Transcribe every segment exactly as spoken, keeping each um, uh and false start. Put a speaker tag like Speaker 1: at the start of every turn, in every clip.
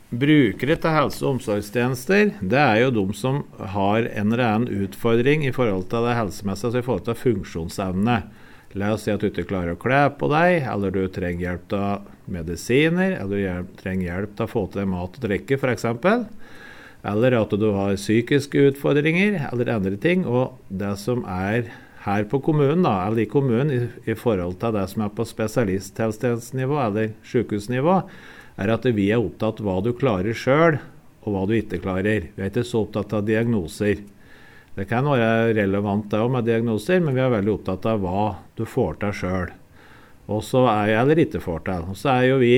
Speaker 1: brukere til helse- og omsorgstjenester, det er jo de som har en eller annen utfordring i forhold til det helsemessige, altså i forhold til funksjonsevne. La oss si at du ikke klarer å kle på deg, eller du trenger hjelp til medisiner, eller du trenger hjelp til å få til mat og drikke, for eksempel. Eller at du har psykiske utfordringer, eller andre ting. Og det som er her på kommunen, da, eller i kommunen, i, i forhold til det som er på spesialisthelsetjenestenivå, eller sykehusnivå, er at vi er opptatt av hva du klarer selv, og hva du ikke klarer. Vi er ikke så opptatt av diagnoser. Det kan være relevant det også med diagnoser, men vi er veldig opptatt av hva du får til selv. Og så er jeg eller ikke får til. Og så er jo vi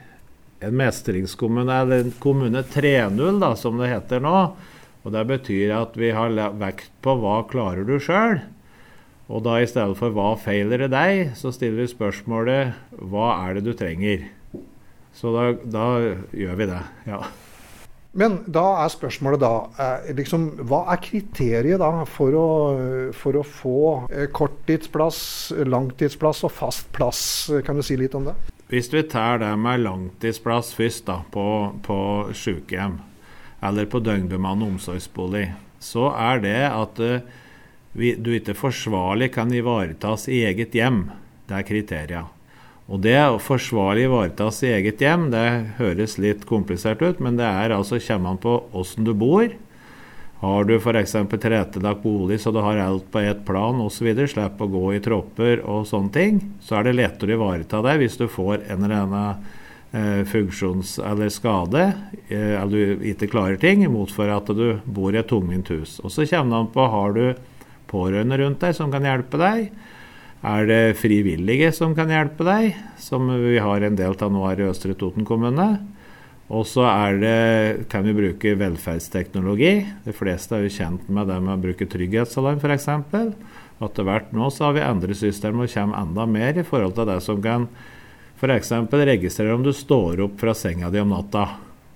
Speaker 1: en mestringskommune, eller en kommune tre null da, som det heter nå. Og det betyr at vi har vekt på hva klarer du selv. Og da i stedet for hva feiler det deg, så stiller vi spørsmålet hva er det du trenger. Så da, da gjør vi det, ja.
Speaker 2: Men da er spørsmålet da, eh, liksom, hva er kriteriet da for å, for å få eh, korttidsplass, langtidsplass og fast plass? Kan du si litt om det?
Speaker 1: Hvis vi tar det med langtidsplass først da, på, på sykehjem, eller på døgnbemannet omsorgsbolig, så er det at uh, vi, du ikke forsvarlig kan ivaretas i eget hjem. Det er kriteriet. Og det å forsvarlig ivaretas i eget hjem, det høres litt komplisert ut, men det er altså, kommer man på hvordan du bor. Har du for eksempel tilrettelagt bolig, så du har alt på et plan og så videre, slipper å gå i tropper og sånne ting, så er det lettere å ivareta deg hvis du får en eller annen eh, funksjons- eller skade, eh, eller du ikke klarer ting, motfor at du bor i et tungvint hus. Og så kommer man på, har du pårørende rundt deg som kan hjelpe deg? Er det frivillige som kan hjelpe deg, som vi har en del av nå her i Østre Toten kommune? Og så er det, kan vi bruke velferdsteknologi. De fleste er jo kjent med det med å bruke trygghetsalarm for eksempel. At det hvert nå så har vi andre systemer og kommer enda mer i forhold til det som kan for eksempel registrere om du står opp fra senga di om natta.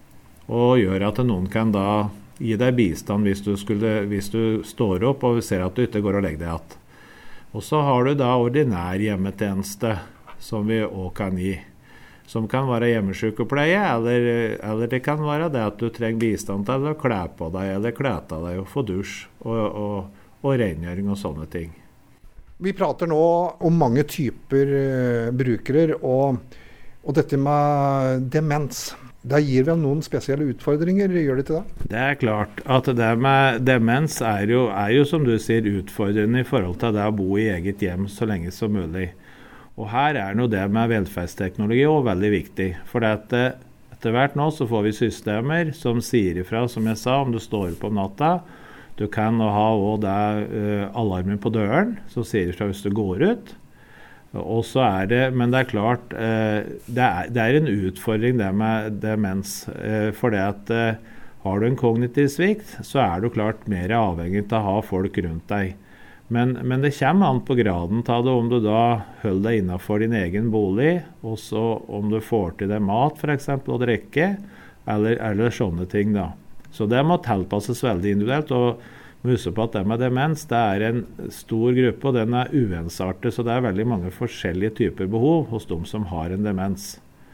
Speaker 1: Og gjør at noen kan da gi deg bistand hvis du, skulle, hvis du står opp og ser at du ikke går og legger deg igjen. Og så har du da ordinær hjemmetjeneste som vi også kan gi. Som kan være hjemmesykepleie, eller, eller det kan være det at du trenger bistand til å kle på deg, eller kle av deg og få dusj og, og, og rengjøring og sånne ting.
Speaker 2: Vi prater nå om mange typer uh, brukere, og, og dette med demens. Det gir vel noen spesielle utfordringer, gjør det ikke det?
Speaker 1: Det er klart at det med demens er jo, er jo som du sier utfordrende i forhold til det å bo i eget hjem så lenge som mulig. Og her er nå det med velferdsteknologi også veldig viktig, for at etter hvert nå så får vi systemer som sier ifra, som jeg sa, om du står opp om natta. Du kan ha også det uh, alarmen på døren, som sier ifra hvis du går ut. Og så er det, men det er klart, uh, det, er, det er en utfordring det med demens, uh, for det at uh, har du en kognitiv svikt, så er du klart mer avhengig av å ha folk rundt deg. Men, men det kommer an på graden av det, om du da holder deg innenfor din egen bolig, og så om du får til deg mat for eksempel, og drikke, eller, eller sånne ting da. Så det må tilpasses veldig individuelt, og må huske på at det med demens, det er en stor gruppe, og den er uensartet, så det er veldig mange forskjellige typer behov hos de som har en demens.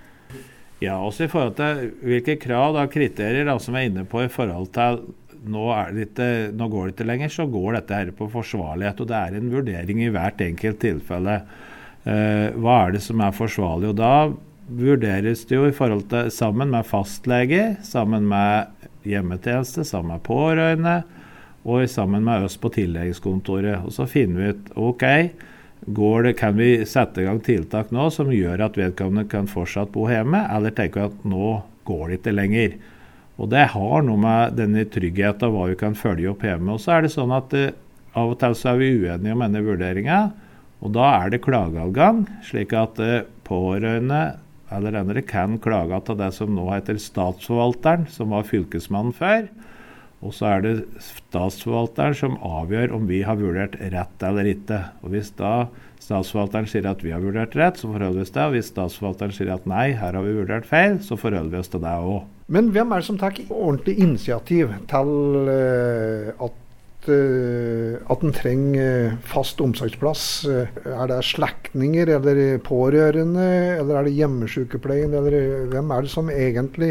Speaker 1: Ja, også i forhold til hvilke krav og kriterier da, som jeg er inne på i forhold til Nå, er det ikke, nå går det ikke lenger, så går dette her på forsvarlighet, og det er en vurdering i hvert enkelt tilfelle. Eh, hva er det som er forsvarlig? Og da vurderes det jo i forhold til, sammen med fastlege, sammen med hjemmetjeneste, sammen med pårørende, og sammen med oss på tilleggskontoret. Og så finner vi ut, ok, går det, kan vi sette i gang tiltak nå som gjør at vedkommende kan fortsatt bo hjemme, eller tenker vi at nå går det ikke lenger. Og det har noe med denne tryggheten av hva vi kan følge opp hjemme. Og så er det sånn at uh, av og til så er vi uenige om denne vurderingen, og da er det klageadgang, slik at uh, pårørende eller andre kan klage til det som nå heter statsforvalteren, som var fylkesmannen før. Og så er det statsforvalteren som avgjør om vi har vurdert rett eller ikke. Og hvis da statsforvalteren sier at vi har vurdert rett, så forholder vi oss til det. Og hvis statsforvalteren sier at nei, her har vi vurdert feil, så forholder vi oss til det også.
Speaker 2: Men hvem er det som tar ordentlig initiativ til uh, at, uh, at en trenger fast omsorgsplass? Er det slektninger, eller pårørende, eller er det hjemmesykepleien, eller hvem er det som egentlig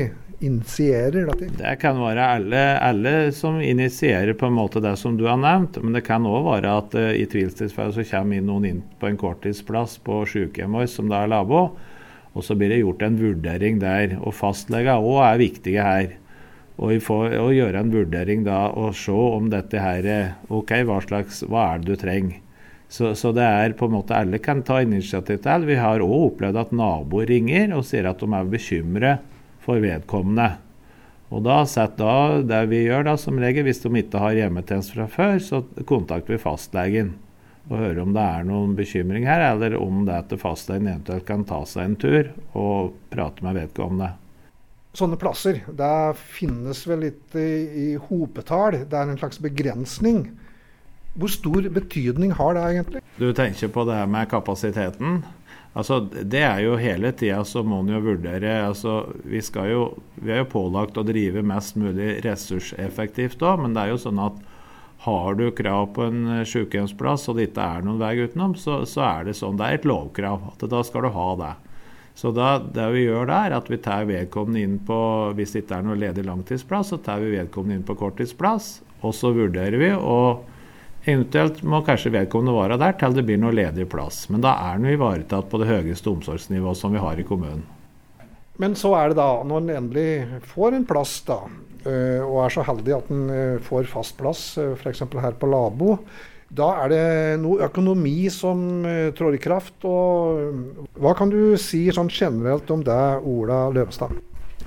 Speaker 2: initierer dette?
Speaker 1: Det kan være alle, alle som initierer på en måte det som du har nevnt, men det kan også være at uh, i tvilstilfelle så kommer inn noen inn på en korttidsplass på sykehjemmet som da er labo, og så blir det gjort en vurdering der, og fastlegger også er viktige her. Og vi får å gjøre en vurdering da og se om dette her, ok, hva slags, hva er det du trenger? Så, så det er på en måte alle kan ta initiativ til. Vi har også opplevd at naboer ringer og sier at de er bekymret for vedkommende. Og da sett da, det vi gjør da som regel, hvis de ikke har hjemmetjeneste fra før, så kontakter vi fastlegen og hører om det er noen bekymring her, eller om det at fastlegen eventuelt kan ta seg en tur og prate med vedkommende.
Speaker 2: Sånne plasser, det finnes vel litt i, i hopetall, det er en slags begrensning. Hvor stor betydning har det egentlig?
Speaker 1: Du tenker på det her med kapasiteten. Altså, det er jo hele tiden så må man jo vurdere. Altså, vi, skal jo, vi er jo pålagt å drive mest mulig ressurseffektivt da, men det er jo sånn at har du krav på en sykehjemsplass og det ikke er noen vei utenom, så, så er det sånn. Det er et lovkrav at da skal du ha det. Så da, det vi gjør da er at vi tar vedkommende inn på, hvis det ikke er noe ledig langtidsplass, så tar vi vedkommende inn på korttidsplass, og så vurderer vi, og eventuelt må kanskje vedkommende være der til det blir noe ledig plass. Men da er den jo ivaretatt på det høyeste omsorgsnivået som vi har i kommunen.
Speaker 2: Men så er det da, når en endelig får en plass da, og er så heldig at en får fast plass, for eksempel her på Labo, da er det noe økonomi som trår i kraft. Og hva kan du si sånn generelt om det, Ola Løvestad?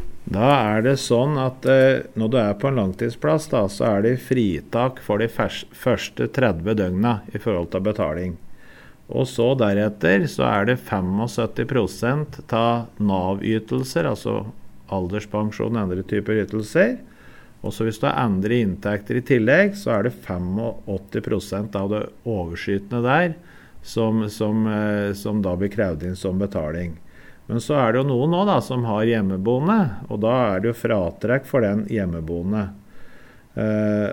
Speaker 1: Da er det sånn at eh, når du er på en langtidsplass, da, så er det fritak for de fers- første tretti døgna i forhold til betaling. Og så deretter så er det syttifem prosent av Nav-ytelser, altså alderspensjon og andre typer ytelser. Og så hvis du har andre inntekter i tillegg, så er det åttifem prosent av det overskytende der som, som, eh, som da blir krevd inn som betaling. Men så er det jo noen nå da, som har hjemmeboende, og da er det jo fratrekk for den hjemmeboende. Eh,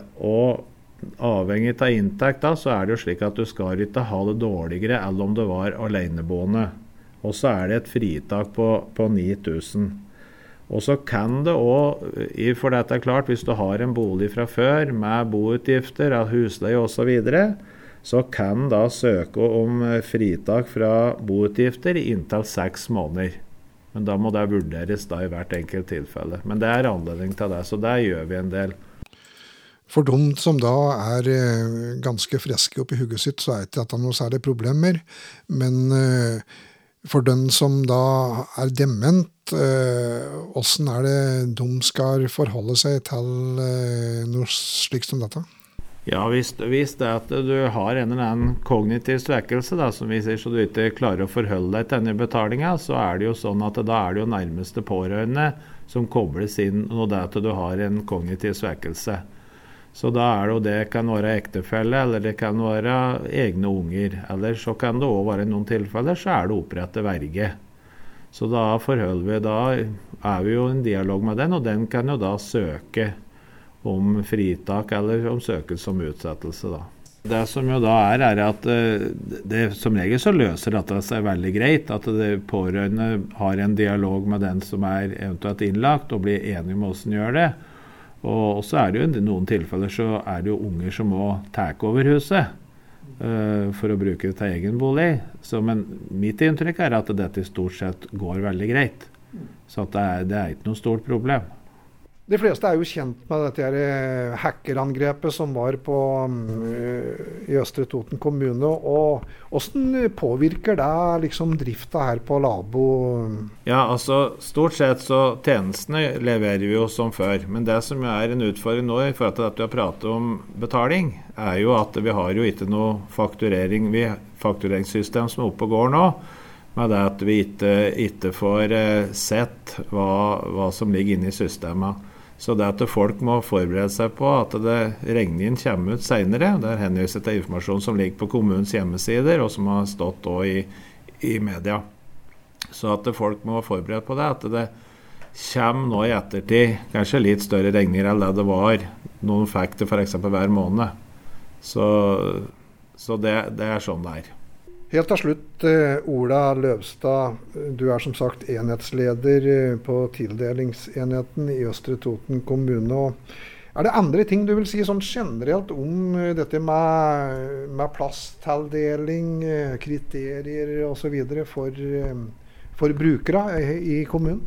Speaker 1: og avhengig av inntekt da, så er det jo slik at du skal ikke ha det dårligere enn om du var aleneboende. Og så er det et fritak på, på ni tusen. Og så kan det også, for dette er klart, hvis du har en bolig fra før med boutgifter, husleie og så videre, så kan da søke om fritak fra boutgifter i inntil seks måneder. Men da må det vurderes da i hvert enkelt tilfelle. Men det er anledning til det, så der gjør vi en del.
Speaker 2: For de som da er ganske friske oppi hugget sitt, så er det ikke at det er noe særlig problemer. Men for den som da er dement, hvordan er det de skal forholde seg til noe slikt som dette?
Speaker 1: Ja, hvis, hvis det er at du har en eller annen kognitiv svekkelse, da, som vi sier, så du ikke klarer å forholde deg til denne betalingen, så er det jo sånn at da er det jo nærmeste pårørende som kobles inn når det er at du har en kognitiv svekkelse. Så da er det jo det kan være ektefelle, eller det kan være egne unger, eller så kan det også være i noen tilfeller, så er det opprettet verge. Så da forholder vi, da er vi jo i en dialog med den, og den kan jo da søke om fritak eller om søkelse om utsettelse da. Det som jo da er, er at det som regel så løser dette seg veldig greit, at det pårørende har en dialog med den som er eventuelt innlagt og blir enige om hvordan gjør det. Og så er det jo i noen tilfeller så er det jo unger som må ta over huset uh, for å bruke det til egen bolig. Så, men mitt inntrykk er at dette stort sett går veldig greit. Så at det, er, det er ikke noe stort problem.
Speaker 2: De fleste er jo kjent med dette her hackerangrepet som var på, um, i Østre Toten kommune. Og hvordan påvirker det liksom drifta her på Labo?
Speaker 1: Ja, altså stort sett så tjenestene leverer vi jo som før. Men det som er en utfordring nå i forhold til at vi har pratet om betaling, er jo at vi har jo ikke noe fakturering, vi faktureringssystem som er oppe og går nå. Med det at vi ikke, ikke får eh, sett hva, hva som ligger inne i systemet. Så det at folk må forberede seg på at det regningen kommer ut senere, der henviser til informasjon som ligger på kommunens hjemmesider, og som har stått også i, i media. Så at folk må forberede på det, at det kommer nå i ettertid, kanskje litt større regninger enn det det var, noen fikk det for eksempel hver måned. Så, så det, det er sånn det er.
Speaker 2: Helt til slutt, Ola Løvstad, du er som sagt enhetsleder på tildelingsenheten i Østre Toten kommune. Og er det andre ting du vil si sånn generelt om dette med, med plasstildeling, kriterier og så videre for, for brukere i kommunen?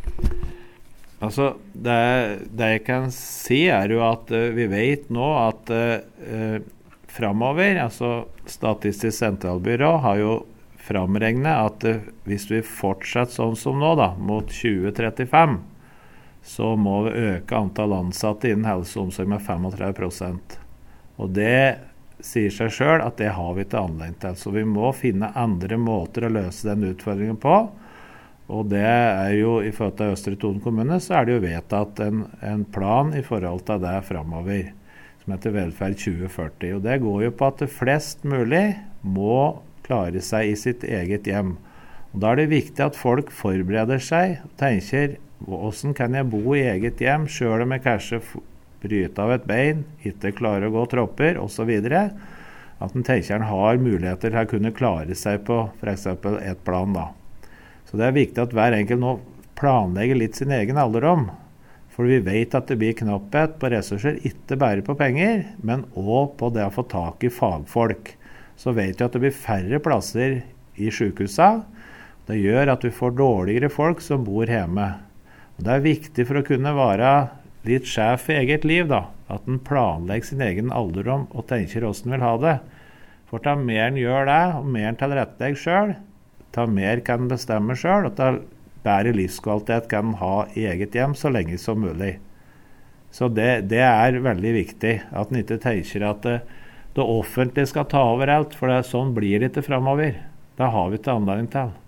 Speaker 1: Altså, det, det jeg kan si er jo at uh, vi vet nå at uh, fremover, altså Statistisk sentralbyrå har jo framregnet at uh, hvis vi fortsetter sånn som nå da, mot tjue trettifem, så må vi øke antall ansatte innen helse og omsorg med tretifem prosent. Og det sier seg selv at det har vi ikke anledning til. Så vi må finne andre måter å løse den utfordringen på. Og det er jo, i forhold til Østre Toten kommune, så er det jo vedtatt en, en plan i forhold til det fremover, som heter Velferd tjue førti. Og det går jo på at det flest mulig må klare seg i sitt eget hjem. Og da er det viktig at folk forbereder seg og tenker, hvordan kan jeg bo i eget hjem, selv om jeg kanskje bryter av et bein, ikke klarer å gå tropper, og så videre. At en tenker en har muligheter til å kunne klare seg på for eksempel et plan da. Så det er viktig at hver enkelt nå planlegger litt sin egen alderdom. For vi vet at det blir knapphet på ressurser, ikke bare på penger, men også på det å få tak i fagfolk. Så vet vi at det blir færre plasser i sykehusene. Det gjør at vi får dårligere folk som bor hjemme. Og det er viktig for å kunne være litt sjef i eget liv, da, at en planlegger sin egen alderdom og tenker hvordan en vil ha det. For da mer en gjør det, og mer en tilrettelegger selv, ta mer kan bestemme selv, og ta bedre livskvalitet kan ha i eget hjem så lenge som mulig. Så det, det er veldig viktig, at en ikke tenker at det, det offentlige skal ta over alt, for det, sånn blir det ikke fremover. Det har vi ikke anledning til.